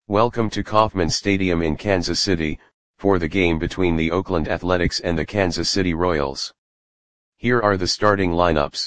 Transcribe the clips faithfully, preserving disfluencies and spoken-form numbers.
Welcome to Kauffman Stadium in Kansas City, for the game between the Oakland Athletics and the Kansas City Royals. Here are the starting lineups.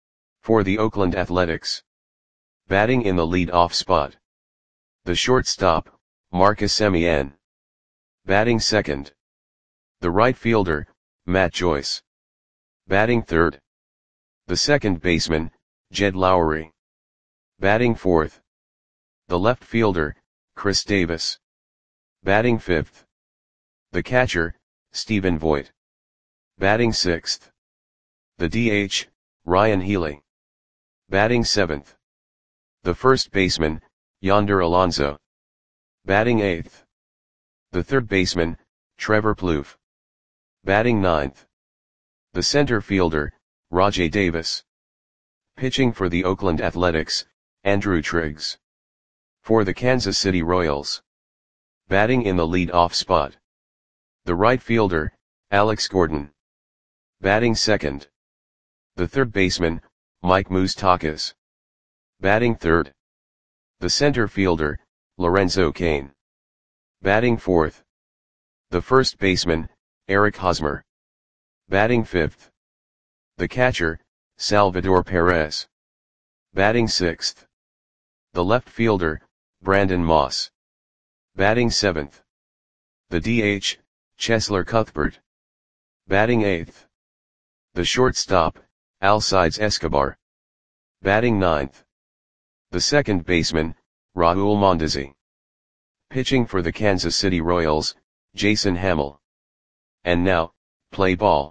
For the Oakland Athletics. Batting in the lead-off spot. The shortstop, Marcus Semien. Batting second. The right fielder, Matt Joyce. Batting third. The second baseman, Jed Lowrie. Batting fourth. The left fielder, Chris Davis. Batting fifth. The catcher, Stephen Vogt. Batting sixth. The D H, Ryan Healy. Batting seventh. The first baseman, Yonder Alonso. Batting eighth. The third baseman, Trevor Plouffe. Batting ninth. The center fielder, Rajai Davis. Pitching for the Oakland Athletics, Andrew Triggs. For the Kansas City Royals. Batting in the lead-off spot. The right fielder, Alex Gordon. Batting second. The third baseman, Mike Moustakas. Batting third. The center fielder, Lorenzo Cain. Batting fourth. The first baseman, Eric Hosmer. Batting fifth. The catcher, Salvador Perez. Batting sixth. The left fielder, Brandon Moss. Batting seventh. The D H, Cheslor Cuthbert. Batting eighth. The shortstop, Alcides Escobar. Batting ninth. The second baseman, Raul Mondesi. Pitching for the Kansas City Royals, Jason Hammel. And now, play ball.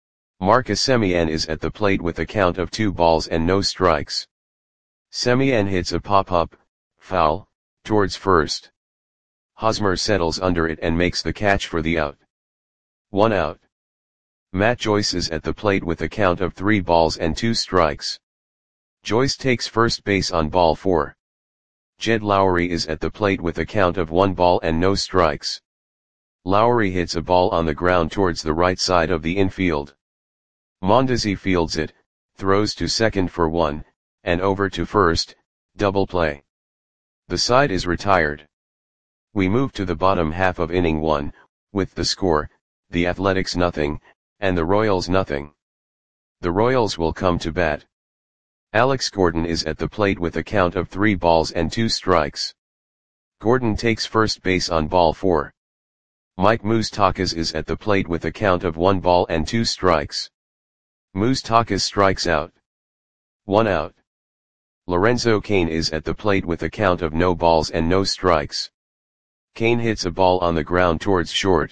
Marcus Semien is at the plate with a count of two balls and no strikes. Semien hits a pop-up, foul, towards first. Hosmer settles under it and makes the catch for the out. One out. Matt Joyce is at the plate with a count of three balls and two strikes. Joyce takes first base on ball four. Jed Lowrie is at the plate with a count of one ball and no strikes. Lowrie hits a ball on the ground towards the right side of the infield. Mondesi fields it, throws to second for one, and over to first, double play. The side is retired. We move to the bottom half of inning one, with the score, the Athletics nothing, and the Royals nothing. The Royals will come to bat. Alex Gordon is at the plate with a count of three balls and two strikes. Gordon takes first base on ball four. Mike Moustakas is at the plate with a count of one ball and two strikes. Moustakas strikes out. One out. Lorenzo Cain is at the plate with a count of no balls and no strikes. Cain hits a ball on the ground towards short.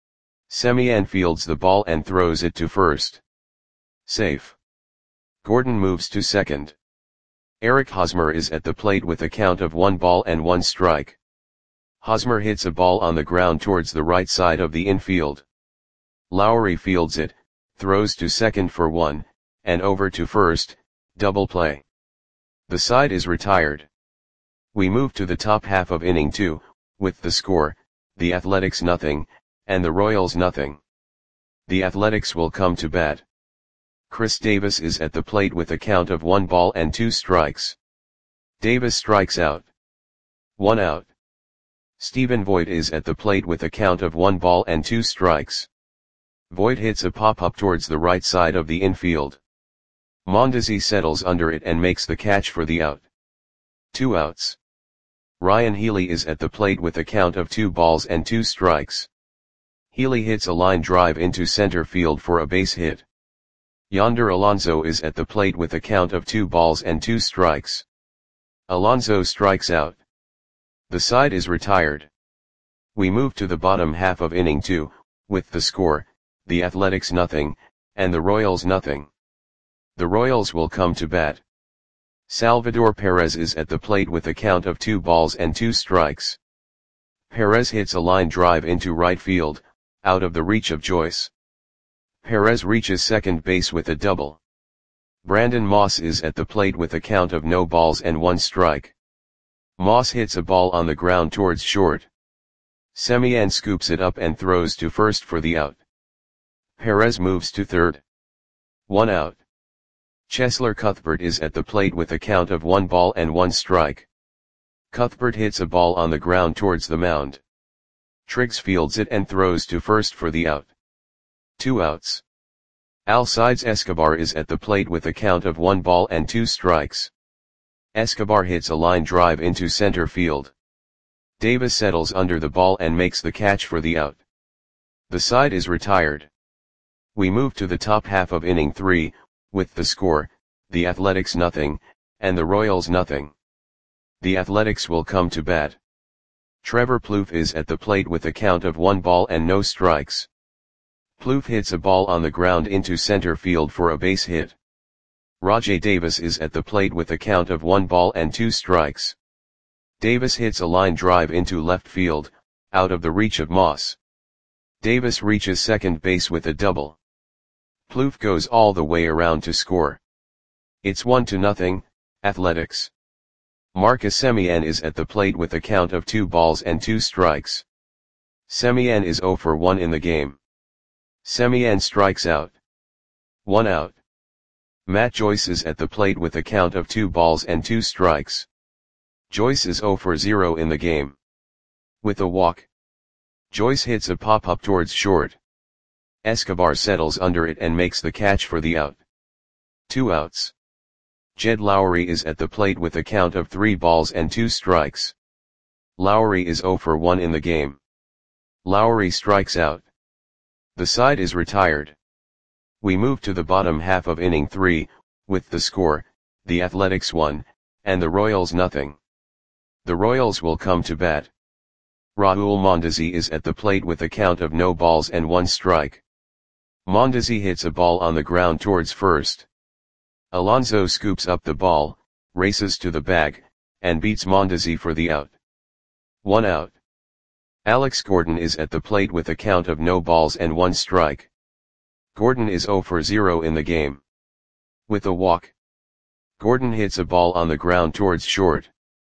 Semien fields the ball and throws it to first. Safe. Gordon moves to second. Eric Hosmer is at the plate with a count of one ball and one strike. Hosmer hits a ball on the ground towards the right side of the infield. Lowrie fields it, throws to second for one, and over to first, double play. The side is retired. We move to the top half of inning two, with the score, the Athletics nothing, and the Royals nothing. The Athletics will come to bat. Chris Davis is at the plate with a count of one ball and two strikes. Davis strikes out. One out. Stephen Vogt is at the plate with a count of one ball and two strikes. Vogt hits a pop-up towards the right side of the infield. Mondesi settles under it and makes the catch for the out. Two outs. Ryan Healy is at the plate with a count of two balls and two strikes. Healy hits a line drive into center field for a base hit. Yonder Alonso is at the plate with a count of two balls and two strikes. Alonso strikes out. The side is retired. We move to the bottom half of inning two, with the score, the Athletics nothing, and the Royals nothing. The Royals will come to bat. Salvador Perez is at the plate with a count of two balls and two strikes. Perez hits a line drive into right field, out of the reach of Joyce. Perez reaches second base with a double. Brandon Moss is at the plate with a count of no balls and one strike. Moss hits a ball on the ground towards short. Semien scoops it up and throws to first for the out. Perez moves to third. One out. Cheslor Cuthbert is at the plate with a count of one ball and one strike. Cuthbert hits a ball on the ground towards the mound. Triggs fields it and throws to first for the out. Two outs. Alcides Escobar is at the plate with a count of one ball and two strikes. Escobar hits a line drive into center field. Davis settles under the ball and makes the catch for the out. The side is retired. We move to the top half of inning three, with the score, the Athletics nothing, and the Royals nothing. The Athletics will come to bat. Trevor Plouffe is at the plate with a count of one ball and no strikes. Plouffe hits a ball on the ground into center field for a base hit. Rajai Davis is at the plate with a count of one ball and two strikes. Davis hits a line drive into left field, out of the reach of Moss. Davis reaches second base with a double. Plouffe goes all the way around to score. It's one to nothing, Athletics. Marcus Semien is at the plate with a count of two balls and two strikes. Semien is zero for one in the game. Semien strikes out. One out. Matt Joyce is at the plate with a count of two balls and two strikes. Joyce is zero for zero in the game. With a walk. Joyce hits a pop-up towards short. Escobar settles under it and makes the catch for the out. Two outs. Jed Lowry is at the plate with a count of three balls and two strikes. Lowry is zero for one in the game. Lowry strikes out. The side is retired. We move to the bottom half of inning three, with the score, the Athletics one, and the Royals nothing. The Royals will come to bat. Raul Mondesi is at the plate with a count of no balls and one strike. Mondesi hits a ball on the ground towards first. Alonso scoops up the ball, races to the bag, and beats Mondesi for the out. One out. Alex Gordon is at the plate with a count of no balls and one strike. Gordon is zero for zero in the game. With a walk. Gordon hits a ball on the ground towards short.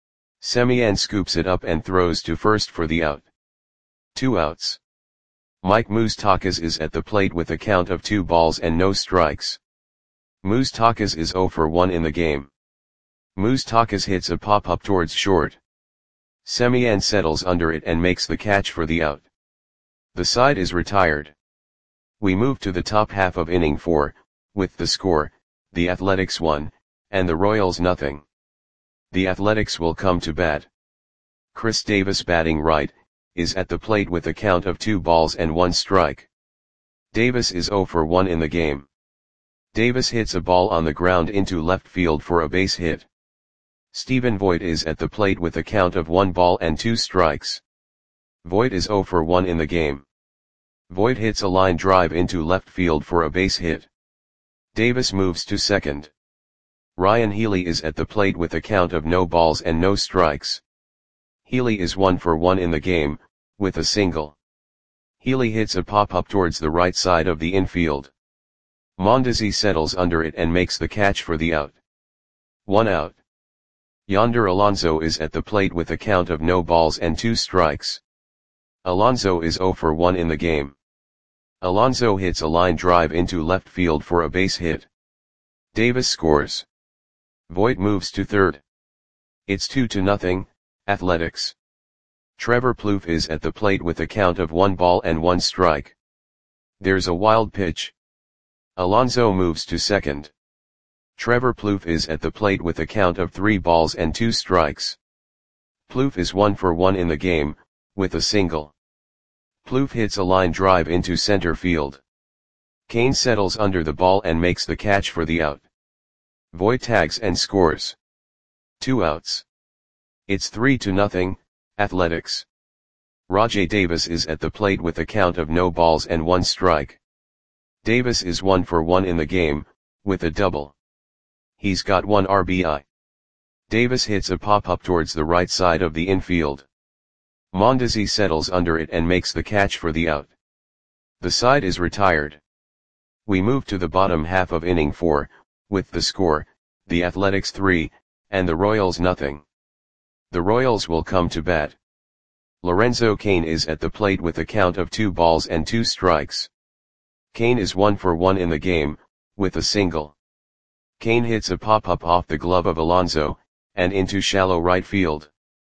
Semien scoops it up and throws to first for the out. Two outs. Mike Moustakas is at the plate with a count of two balls and no strikes. Moustakas is zero for one in the game. Moustakas hits a pop-up towards short. Semien settles under it and makes the catch for the out. The side is retired. We move to the top half of inning four, with the score, the Athletics one, and the Royals nothing. The Athletics will come to bat. Chris Davis batting right, is at the plate with a count of two balls and one strike. Davis is zero for one in the game. Davis hits a ball on the ground into left field for a base hit. Stephen Voigt is at the plate with a count of one ball and two strikes. Voigt is zero for one in the game. Voigt hits a line drive into left field for a base hit. Davis moves to second. Ryan Healy is at the plate with a count of no balls and no strikes. Healy is one for one in the game, with a single. Healy hits a pop-up towards the right side of the infield. Mondesi settles under it and makes the catch for the out. One out. Yonder Alonso is at the plate with a count of no balls and two strikes. Alonso is zero for one in the game. Alonso hits a line drive into left field for a base hit. Davis scores. Voigt moves to third. It's two to nothing, Athletics. Trevor Plouffe is at the plate with a count of one ball and one strike. There's a wild pitch. Alonso moves to second. Trevor Plouffe is at the plate with a count of three balls and two strikes. Plouffe is one for one in the game, with a single. Plouffe hits a line drive into center field. Kane settles under the ball and makes the catch for the out. Voigt tags and scores. Two outs. It's three to nothing, Athletics. Rajai Davis is at the plate with a count of no balls and one strike. Davis is one for one in the game, with a double. He's got one R B I. Davis hits a pop-up towards the right side of the infield. Mondesi settles under it and makes the catch for the out. The side is retired. We move to the bottom half of inning four, with the score, the Athletics three, and the Royals nothing. The Royals will come to bat. Lorenzo Cain is at the plate with a count of two balls and two strikes. Cain is one for one in the game, with a single. Cain hits a pop-up off the glove of Alonso, and into shallow right field.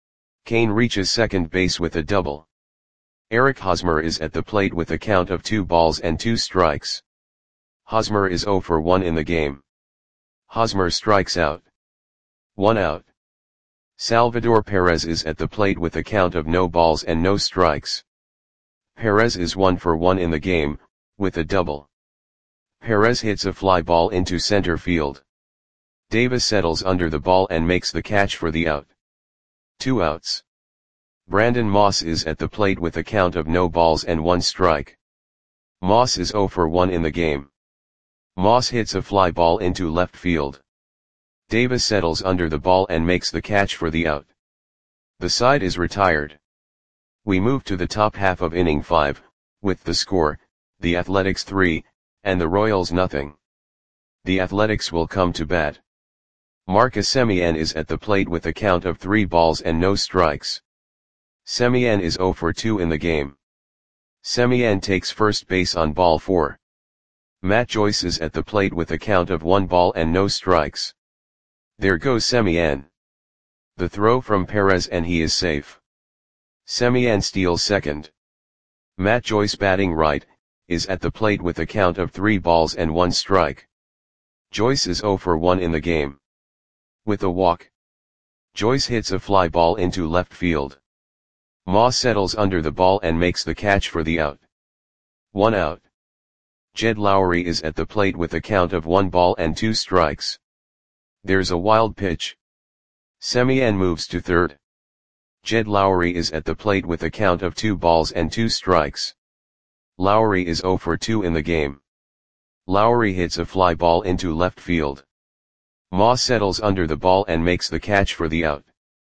Kane reaches second base with a double. Eric Hosmer is at the plate with a count of two balls and two strikes. Hosmer is zero for one in the game. Hosmer strikes out. One out. Salvador Perez is at the plate with a count of no balls and no strikes. Perez is one for one in the game, with a double. Perez hits a fly ball into center field. Davis settles under the ball and makes the catch for the out. Two outs. Brandon Moss is at the plate with a count of no balls and one strike. Moss is zero for one in the game. Moss hits a fly ball into left field. Davis settles under the ball and makes the catch for the out. The side is retired. We move to the top half of inning five, with the score, the Athletics three, and the Royals nothing. The Athletics will come to bat. Marcus Semien is at the plate with a count of three balls and no strikes. Semien is zero for two in the game. Semien takes first base on ball four. Matt Joyce is at the plate with a count of one ball and no strikes. There goes Semien. The throw from Perez and he is safe. Semien steals second. Matt Joyce, batting right, is at the plate with a count of three balls and one strike. Joyce is zero for one in the game. With a walk, Joyce hits a fly ball into left field. Moss settles under the ball and makes the catch for the out. One out. Jed Lowry is at the plate with a count of one ball and two strikes. There's a wild pitch. Semien moves to third. Jed Lowry is at the plate with a count of two balls and two strikes. Lowry is zero for two in the game. Lowry hits a fly ball into left field. Moss settles under the ball and makes the catch for the out.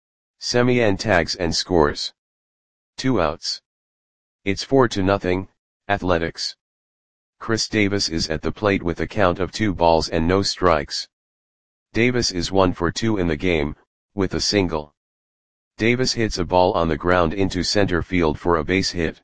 Semien tags and scores. Two outs. It's four to nothing, Athletics. Chris Davis is at the plate with a count of two balls and no strikes. Davis is one for two in the game, with a single. Davis hits a ball on the ground into center field for a base hit.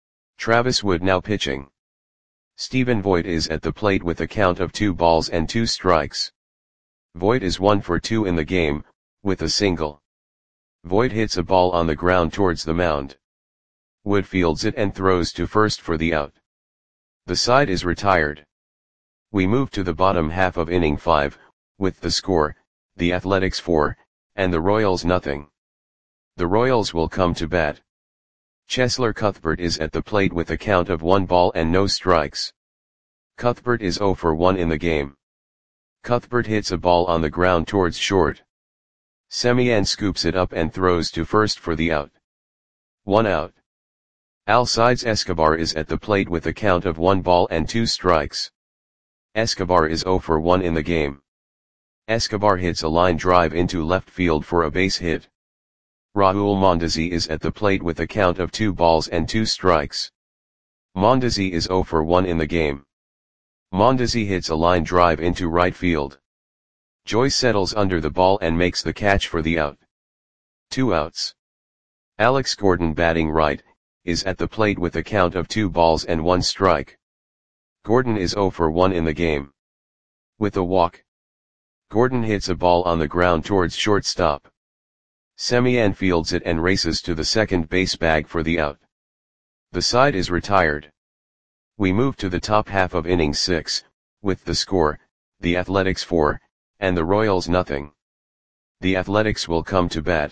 Travis Wood now pitching. Stephen Voigt is at the plate with a count of two balls and two strikes. Voigt is one for two in the game, with a single. Voigt hits a ball on the ground towards the mound. Wood fields it and throws to first for the out. The side is retired. We move to the bottom half of inning five, with the score, the Athletics four, and the Royals nothing. The Royals will come to bat. Cheslor Cuthbert is at the plate with a count of one ball and no strikes. Cuthbert is zero for one in the game. Cuthbert hits a ball on the ground towards short. Semien scoops it up and throws to first for the out. One out. Alcides Escobar is at the plate with a count of one ball and two strikes. Escobar is zero for one in the game. Escobar hits a line drive into left field for a base hit. Raul Mondesi is at the plate with a count of two balls and two strikes. Mondesi is zero for one in the game. Mondesi hits a line drive into right field. Joyce settles under the ball and makes the catch for the out. Two outs. Alex Gordon, batting right, is at the plate with a count of two balls and one strike. Gordon is zero for one in the game. With a walk, Gordon hits a ball on the ground towards shortstop. Semien fields it and races to the second base bag for the out. The side is retired. We move to the top half of inning six, with the score, the Athletics four, and the Royals nothing. The Athletics will come to bat.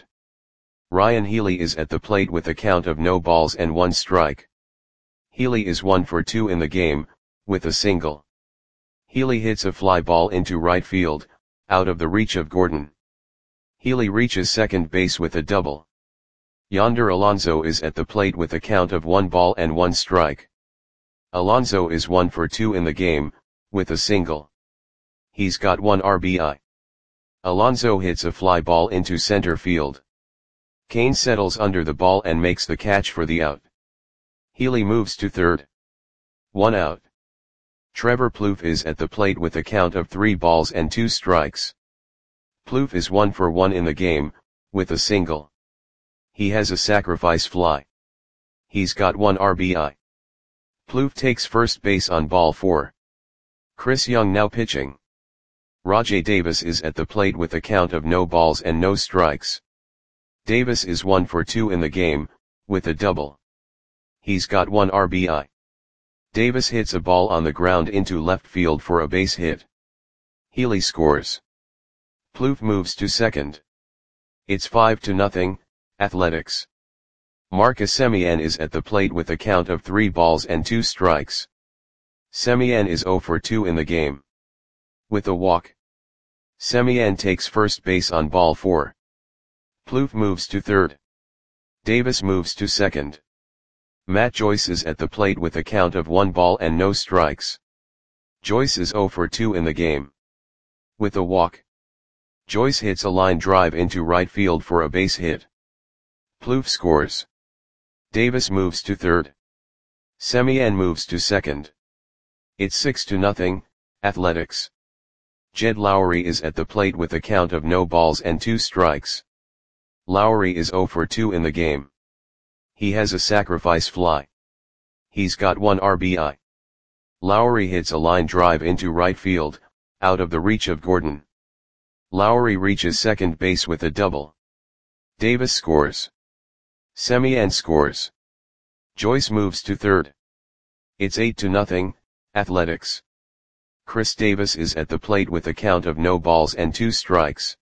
Ryan Healy is at the plate with a count of no balls and one strike. Healy is one for two in the game, with a single. Healy hits a fly ball into right field, out of the reach of Gordon. Healy reaches second base with a double. Yonder Alonso is at the plate with a count of one ball and one strike. Alonso is one for two in the game, with a single. He's got one R B I. Alonso hits a fly ball into center field. Kane settles under the ball and makes the catch for the out. Healy moves to third. One out. Trevor Plouffe is at the plate with a count of three balls and two strikes. Plouffe is one for one in the game, with a single. He has a sacrifice fly. He's got one R B I. Plouffe takes first base on ball four. Chris Young now pitching. Rajai Davis is at the plate with a count of no balls and no strikes. Davis is one for two in the game, with a double. He's got one R B I. Davis hits a ball on the ground into left field for a base hit. Healy scores. Plouffe moves to second. It's five to nothing, Athletics. Marcus Semien is at the plate with a count of three balls and two strikes. Semien is zero for two in the game. With a walk. Semien takes first base on ball four. Plouffe moves to third. Davis moves to second. Matt Joyce is at the plate with a count of one ball and no strikes. Joyce is zero for two in the game. With a walk. Joyce hits a line drive into right field for a base hit. Plouffe scores. Davis moves to third. Semien moves to second. It's six to nothing, Athletics. Jed Lowrie is at the plate with a count of no balls and two strikes. Lowrie is zero for two in the game. He has a sacrifice fly. He's got one R B I. Lowrie hits a line drive into right field, out of the reach of Gordon. Lowrie reaches second base with a double. Davis scores. Semien scores. Joyce moves to third. It's eight to nothing, Athletics. Chris Davis is at the plate with a count of no balls and two strikes.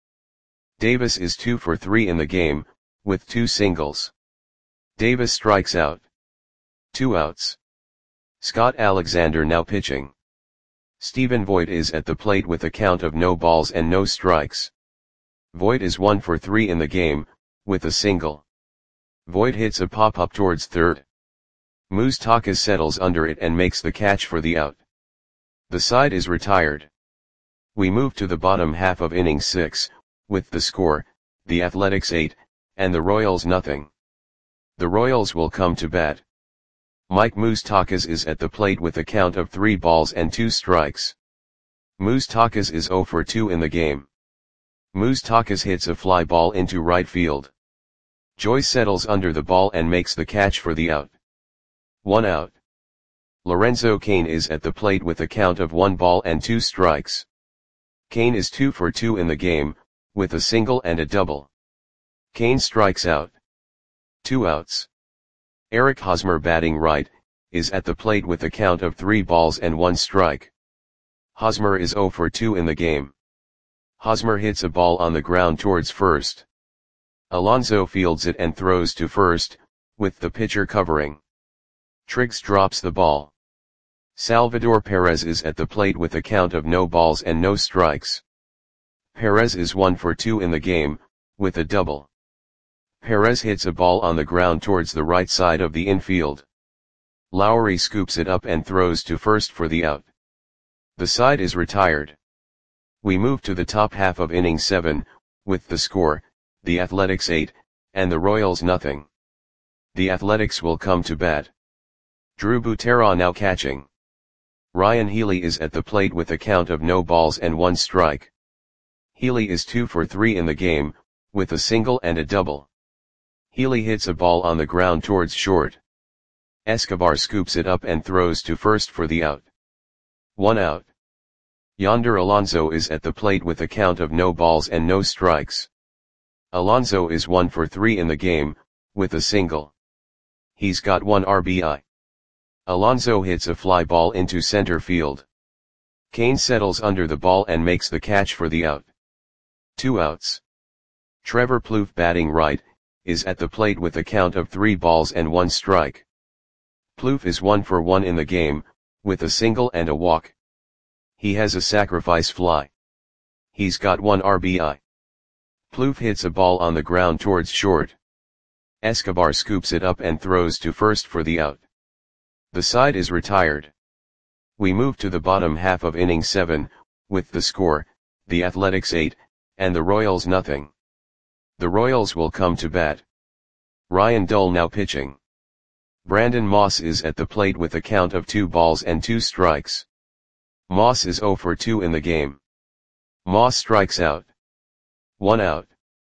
Davis is two for three in the game, with two singles. Davis strikes out. Two outs. Scott Alexander now pitching. Stephen Voigt is at the plate with a count of no balls and no strikes. Voigt is one for three in the game, with a single. Voigt hits a pop-up towards third. Moustakas settles under it and makes the catch for the out. The side is retired. We move to the bottom half of inning six, with the score, the Athletics eight, and the Royals nothing. The Royals will come to bat. Mike Moustakas is at the plate with a count of three balls and two strikes. Moustakas is zero for two in the game. Moustakas hits a fly ball into right field. Joyce settles under the ball and makes the catch for the out. One out. Lorenzo Cain is at the plate with a count of one ball and two strikes. Cain is two for two in the game, with a single and a double. Cain strikes out. Two outs. Eric Hosmer batting right, is at the plate with a count of three balls and one strike. Hosmer is zero for two in the game. Hosmer hits a ball on the ground towards first. Alonso fields it and throws to first, with the pitcher covering. Triggs drops the ball. Salvador Perez is at the plate with a count of no balls and no strikes. Perez is one for two in the game, with a double. Perez hits a ball on the ground towards the right side of the infield. Lowrie scoops it up and throws to first for the out. The side is retired. We move to the top half of inning seven, with the score, the Athletics eight, and the Royals nothing. The Athletics will come to bat. Drew Butera now catching. Ryan Healy is at the plate with a count of no balls and one strike. Healy is two for three in the game, with a single and a double. Healy hits a ball on the ground towards short. Escobar scoops it up and throws to first for the out. One out. Yonder Alonso is at the plate with a count of no balls and no strikes. Alonso is one for three in the game, with a single. He's got one R B I. Alonso hits a fly ball into center field. Cain settles under the ball and makes the catch for the out. Two outs. Trevor Plouffe batting right, is at the plate with a count of three balls and one strike. Plouffe is one for one in the game, with a single and a walk. He has a sacrifice fly. He's got one R B I. Plouffe hits a ball on the ground towards short. Escobar scoops it up and throws to first for the out. The side is retired. We move to the bottom half of inning seven, with the score, the Athletics eight, and the Royals nothing. The Royals will come to bat. Ryan Dull now pitching. Brandon Moss is at the plate with a count of two balls and two strikes. Moss is zero for two in the game. Moss strikes out. One out.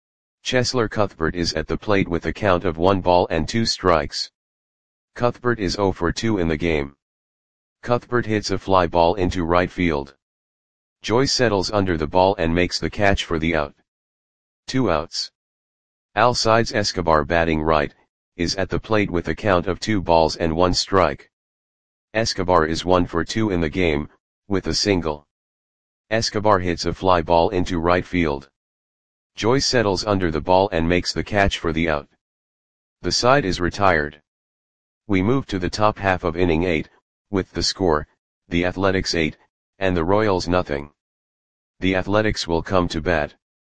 Cheslor Cuthbert is at the plate with a count of one ball and two strikes. Cuthbert is zero for two in the game. Cuthbert hits a fly ball into right field. Joyce settles under the ball and makes the catch for the out. Two outs. Alcides Escobar batting right, is at the plate with a count of two balls and one strike. Escobar is one for two in the game, with a single. Escobar hits a fly ball into right field. Joyce settles under the ball and makes the catch for the out. The side is retired. We move to the top half of inning eight, with the score, the Athletics eight, and the Royals nothing. The Athletics will come to bat.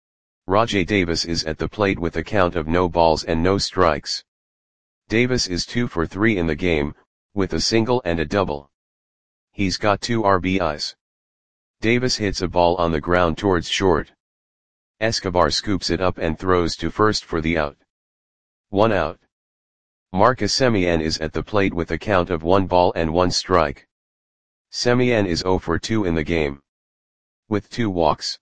Rajai Davis is at the plate with a count of no balls and no strikes. Davis is two for three in the game, with a single and a double. He's got two R B Is. Davis hits a ball on the ground towards short. Escobar scoops it up and throws to first for the out. One out. Marcus Semien is at the plate with a count of one ball and one strike. Semien is zero for two in the game. With two walks.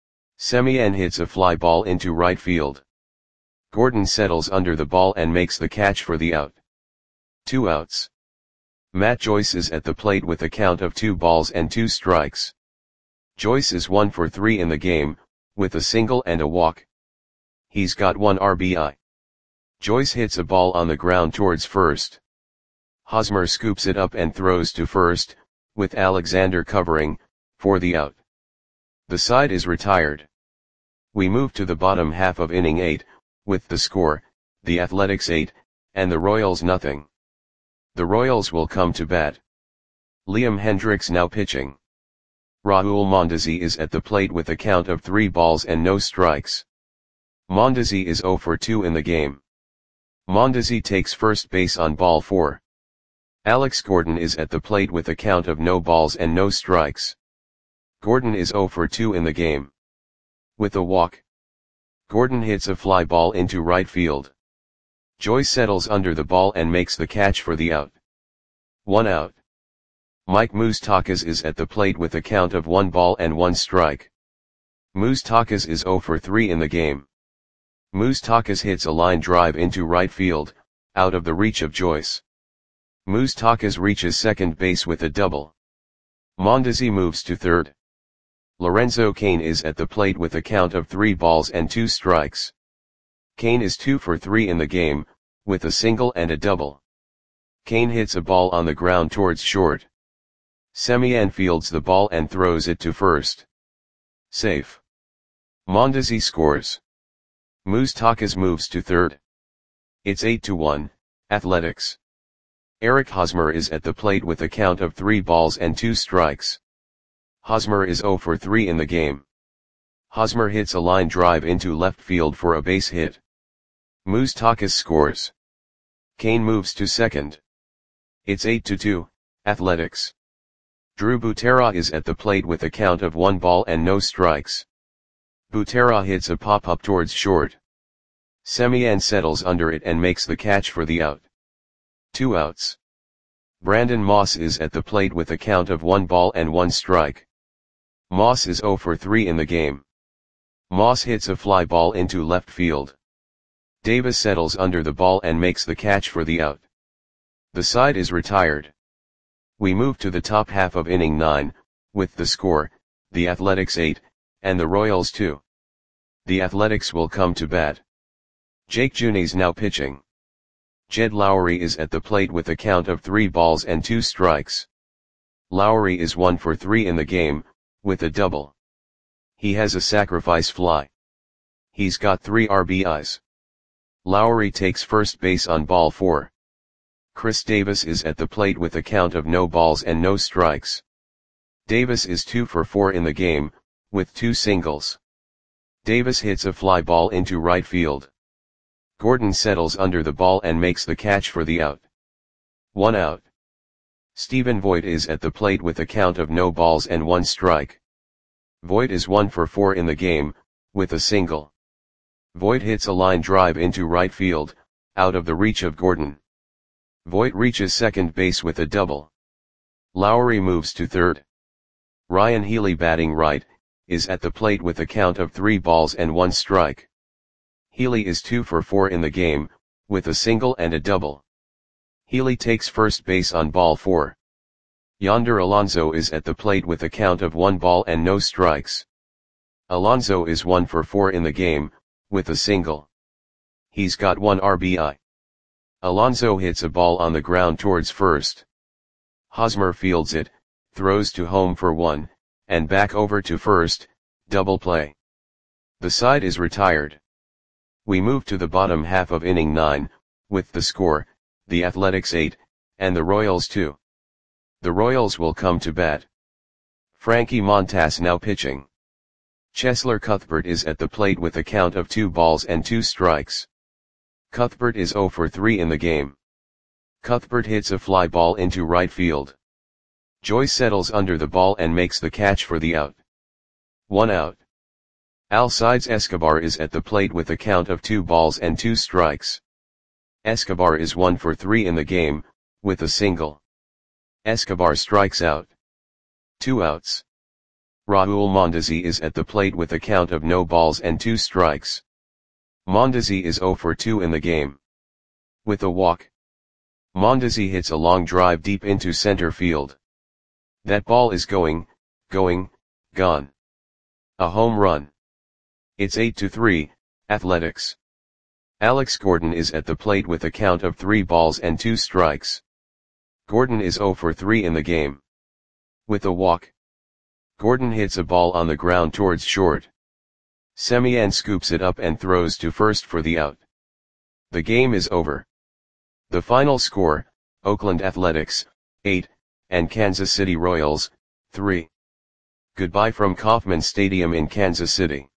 Semien hits a fly ball into right field. Gordon settles under the ball and makes the catch for the out. Two outs. Matt Joyce is at the plate with a count of two balls and two strikes. Joyce is one for three in the game, with a single and a walk. He's got one R B I. Joyce hits a ball on the ground towards first. Hosmer scoops it up and throws to first, with Alexander covering, for the out. The side is retired. We move to the bottom half of inning eight, with the score, the Athletics eight, and the Royals nothing. The Royals will come to bat. Liam Hendriks now pitching. Raul Mondesi is at the plate with a count of three balls and no strikes. Mondesi is zero for two in the game. Mondesi takes first base on ball four. Alex Gordon is at the plate with a count of no balls and no strikes. Gordon is zero for two in the game. With a walk. Gordon hits a fly ball into right field. Joyce settles under the ball and makes the catch for the out. One out. Mike Moustakas is at the plate with a count of one ball and one strike. Moustakas is zero for three in the game. Moustakas hits a line drive into right field, out of the reach of Joyce. Moustakas reaches second base with a double. Mondesi moves to third. Lorenzo Cain is at the plate with a count of three balls and two strikes. Cain is two for three in the game, with a single and a double. Cain hits a ball on the ground towards short. Semien fields the ball and throws it to first. Safe. Mondesi scores. Moustakas moves to third. It's eight to one, Athletics. Eric Hosmer is at the plate with a count of three balls and two strikes. Hosmer is zero for three in the game. Hosmer hits a line drive into left field for a base hit. Moustakas scores. Cain moves to second. It's eight to two, Athletics. Drew Butera is at the plate with a count of one ball and no strikes. Butera hits a pop-up towards short. Semien settles under it and makes the catch for the out. Two outs. Brandon Moss is at the plate with a count of one ball and one strike. Moss is zero for three in the game. Moss hits a fly ball into left field. Davis settles under the ball and makes the catch for the out. The side is retired. We move to the top half of inning nine, with the score, the Athletics eight, and the Royals two. The Athletics will come to bat. Jake Junis now pitching. Jed Lowry is at the plate with a count of three balls and two strikes. Lowry is one for three in the game, with a double. He has a sacrifice fly. He's got three R B Is. Lowry takes first base on ball four. Chris Davis is at the plate with a count of no balls and no strikes. Davis is two for four in the game, with two singles. Davis hits a fly ball into right field. Gordon settles under the ball and makes the catch for the out. One out. Stephen Voigt is at the plate with a count of no balls and one strike. Voigt is one for four in the game, with a single. Voigt hits a line drive into right field, out of the reach of Gordon. Voigt reaches second base with a double. Lowry moves to third. Ryan Healy batting right, is at the plate with a count of three balls and one strike. Healy is two for four in the game, with a single and a double. Healy takes first base on ball four. Yonder Alonso is at the plate with a count of one ball and no strikes. Alonso is one for four in the game, with a single. He's got one R B I. Alonso hits a ball on the ground towards first. Hosmer fields it, throws to home for one, and back over to first, double play. The side is retired. We move to the bottom half of inning nine, with the score, the Athletics eight, and the Royals two. The Royals will come to bat. Frankie Montas now pitching. Cheslor Cuthbert is at the plate with a count of two balls and two strikes. Cuthbert is oh for three in the game. Cuthbert hits a fly ball into right field. Joyce settles under the ball and makes the catch for the out. One out. Alcides Escobar is at the plate with a count of two balls and two strikes. Escobar is one for three in the game, with a single. Escobar strikes out. Two outs. Raul Mondesi is at the plate with a count of no balls and two strikes. Mondesi is oh for two in the game. With a walk. Mondesi hits a long drive deep into center field. That ball is going, going, gone. A home run. It's eight to three, Athletics. Alex Gordon is at the plate with a count of three balls and two strikes. Gordon is oh for three in the game. With a walk. Gordon hits a ball on the ground towards short. Semien scoops it up and throws to first for the out. The game is over. The final score, Oakland Athletics, eight, and Kansas City Royals, three. Goodbye from Kauffman Stadium in Kansas City.